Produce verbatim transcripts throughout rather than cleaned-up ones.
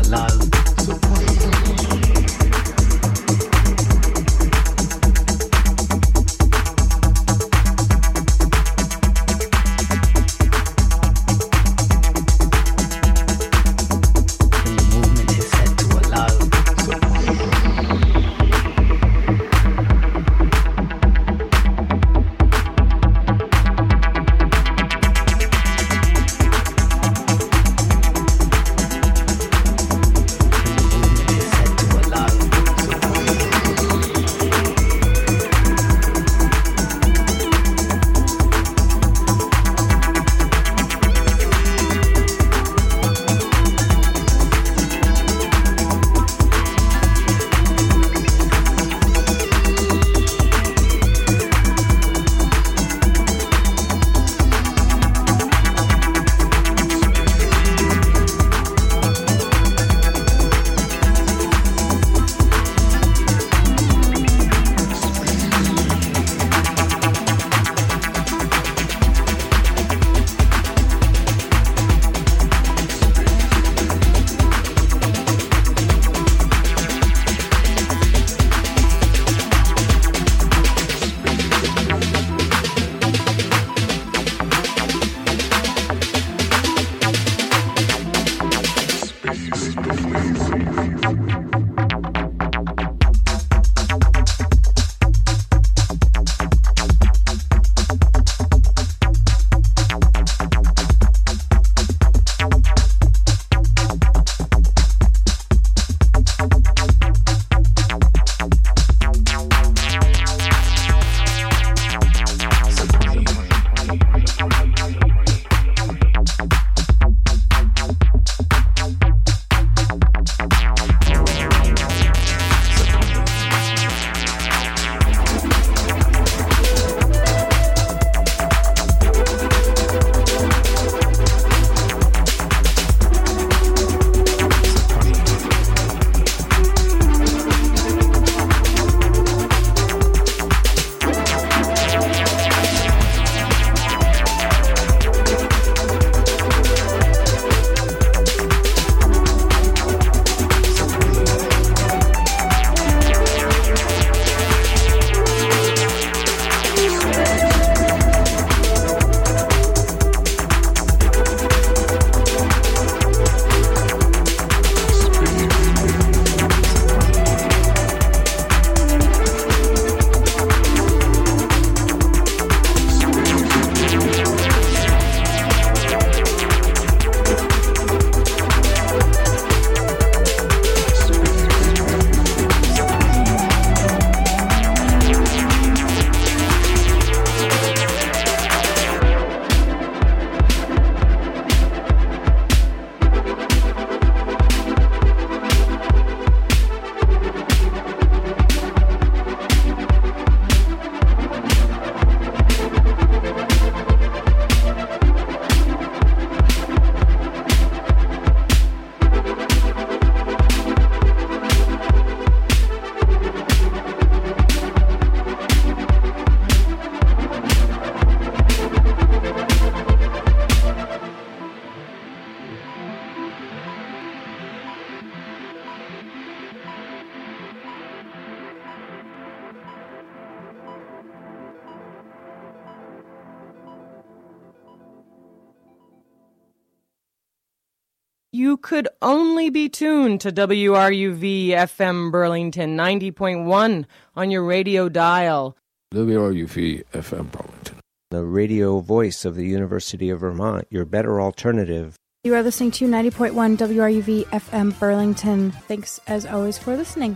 You could only be tuned to W R U V F M Burlington ninety point one on your radio dial. W R U V F M Burlington, the radio voice of the University of Vermont, your better alternative. You are listening to ninety point one W R U V F M Burlington. Thanks, as always, for listening.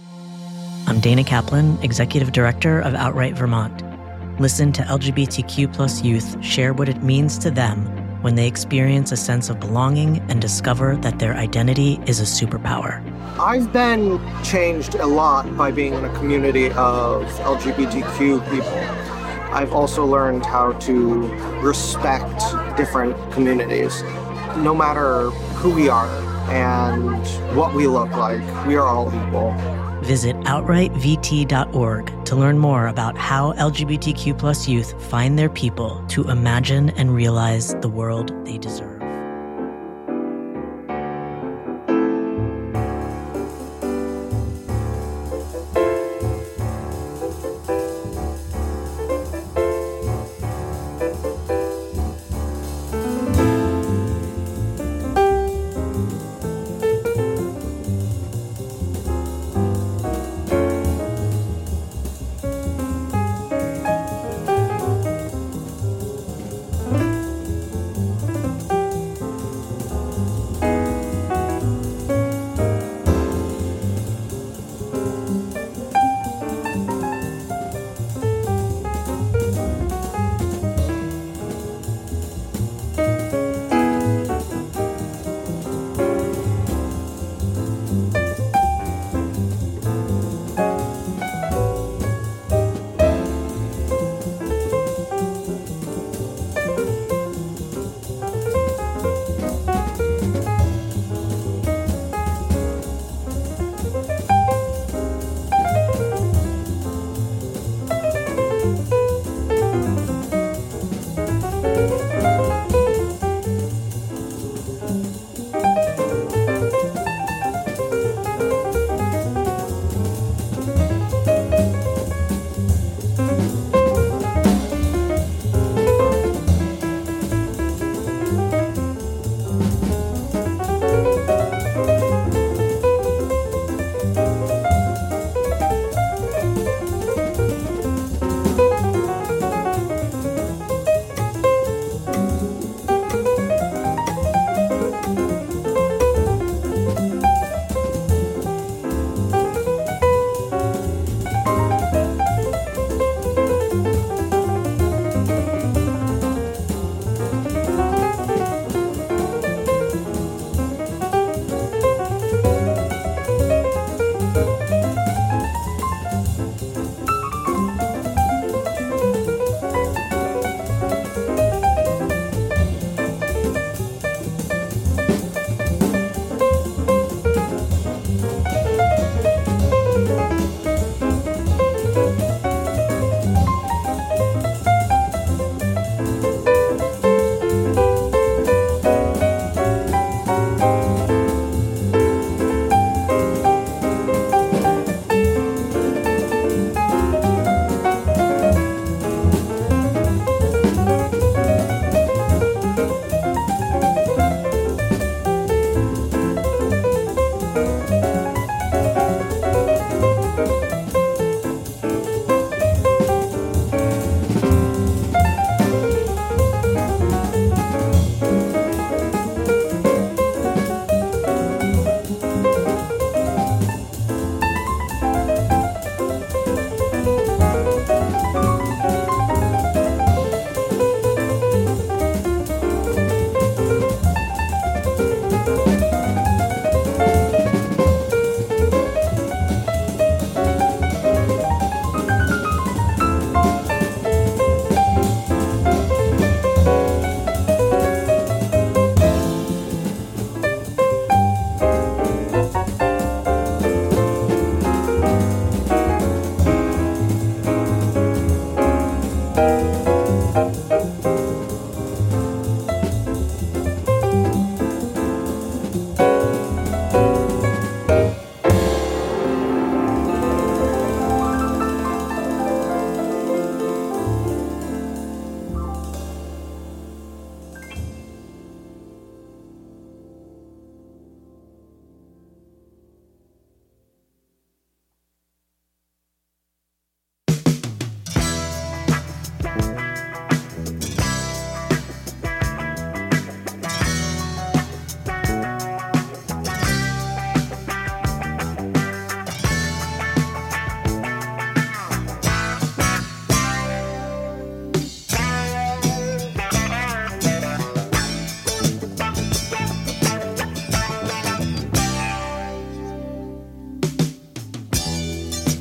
I'm Dana Kaplan, Executive Director of Outright Vermont. Listen to L G B T Q plus youth share what it means to them when they experience a sense of belonging and discover that their identity is a superpower. I've been changed a lot by being in a community of L G B T Q people. I've also learned how to respect different communities. No matter who we are and what we look like, we are all equal. Visit outright v t dot org to learn more about how L G B T Q plus youth find their people to imagine and realize the world they deserve.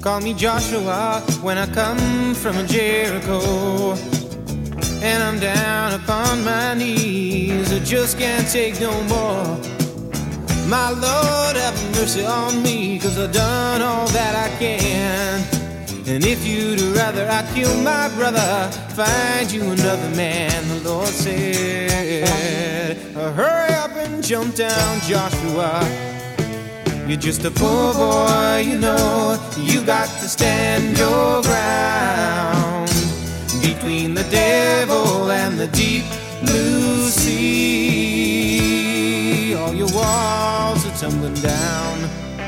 Call me Joshua when I come from Jericho, and I'm down upon my knees. I just can't take no more. My Lord, have mercy on me, 'cause I've done all that I can. And if you'd rather I kill my brother, find you another man, the Lord said. Hurry up and jump down, Joshua. You're just a poor boy, you know. You got to stand your ground between the devil and the deep blue sea. All your walls are tumbling down.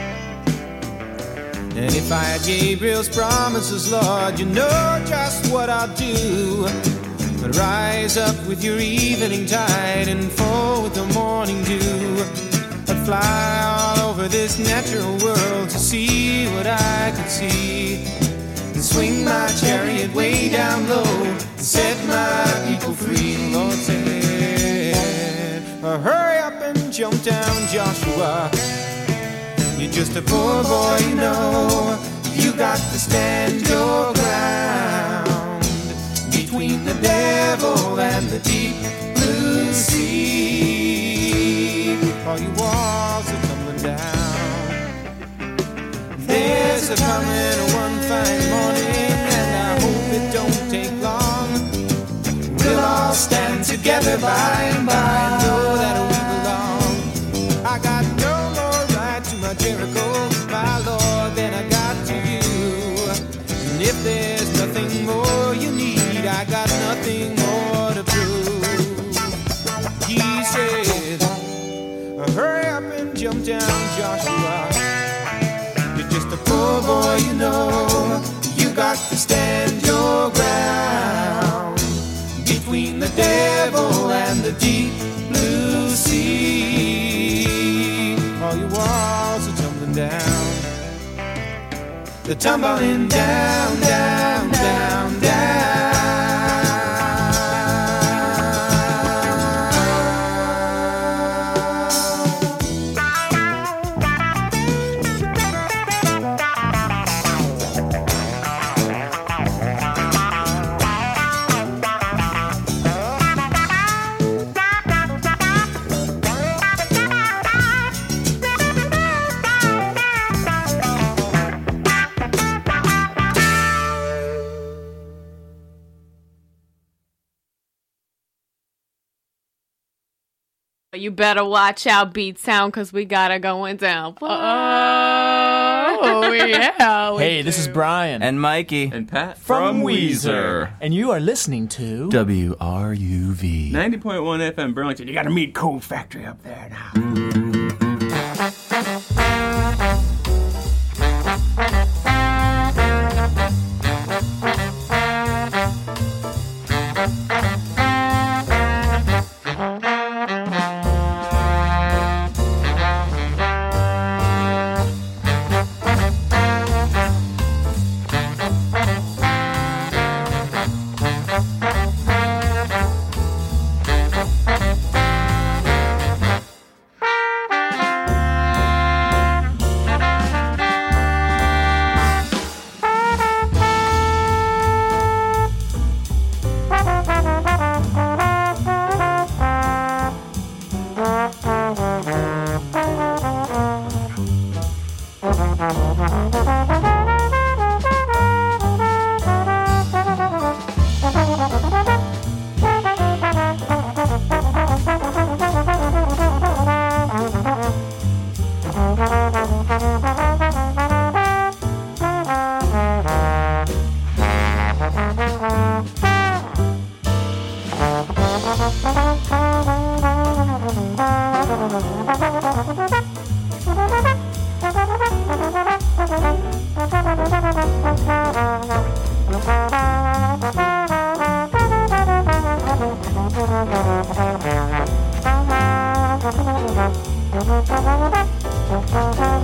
And if I had Gabriel's promises, Lord, you know just what I'll do. But rise up with your evening tide and fall with the morning dew. I'd fly all over this natural world to see what I could see, and swing my chariot way down low and set my people free. Lord said, hurry up and jump down, Joshua. You're just a poor boy, you know. You got to stand your ground between the devil and the deep blue sea. All your walls are tumbling down. There's a coming one fine morning, and I hope it don't take long. We'll all stand together by and by and know that we belong. I got no more right to my Jericho, my Lord, than I got to you. And if there's nothing more you need, I got nothing more to prove. He said, hurry up and jump down, Joshua. You're just a poor boy, you know. You got to stand your ground between the devil and the deep blue sea. All your walls are tumbling down. They're tumbling down, down, down, down. You better watch out, Beat Sound, because we got it going down. Oh, yeah. Hey, this is Brian. And Mikey. And Pat. From, from Weezer. And you are listening to W R U V. ninety point one F M Burlington. You got to meet Cold Factory up there now. Thank you.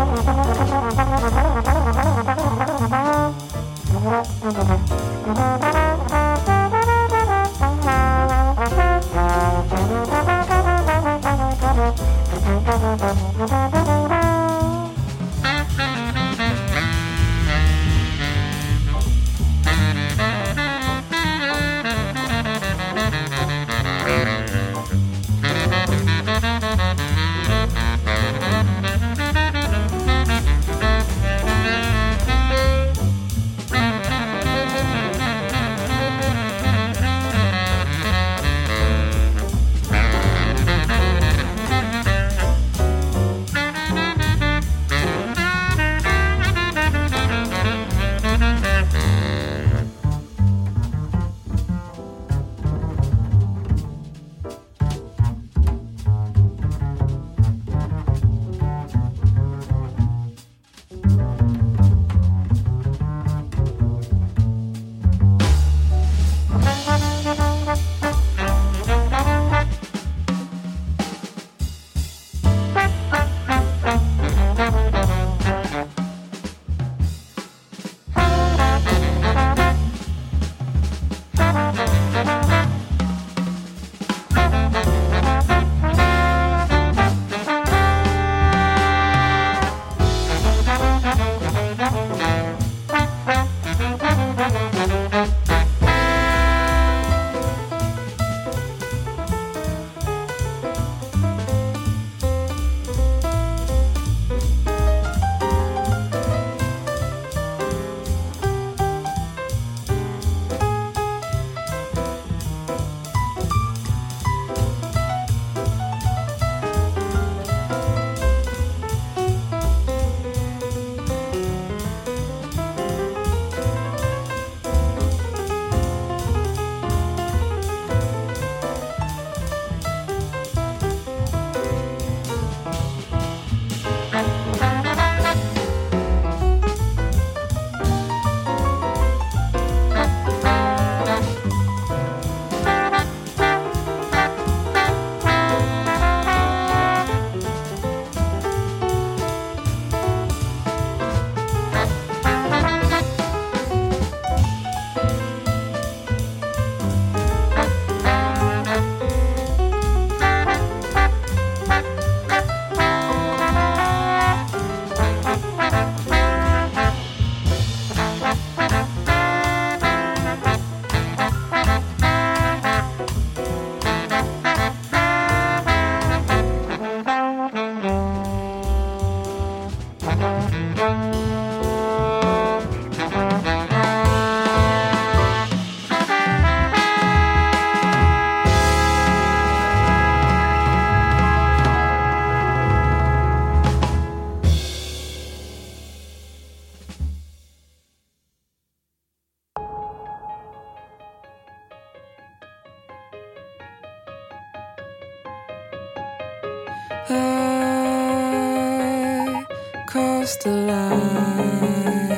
crossed the line,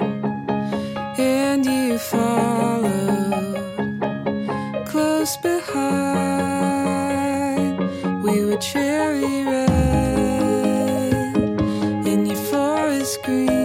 and you followed close behind. We were cherry red, and your forest green.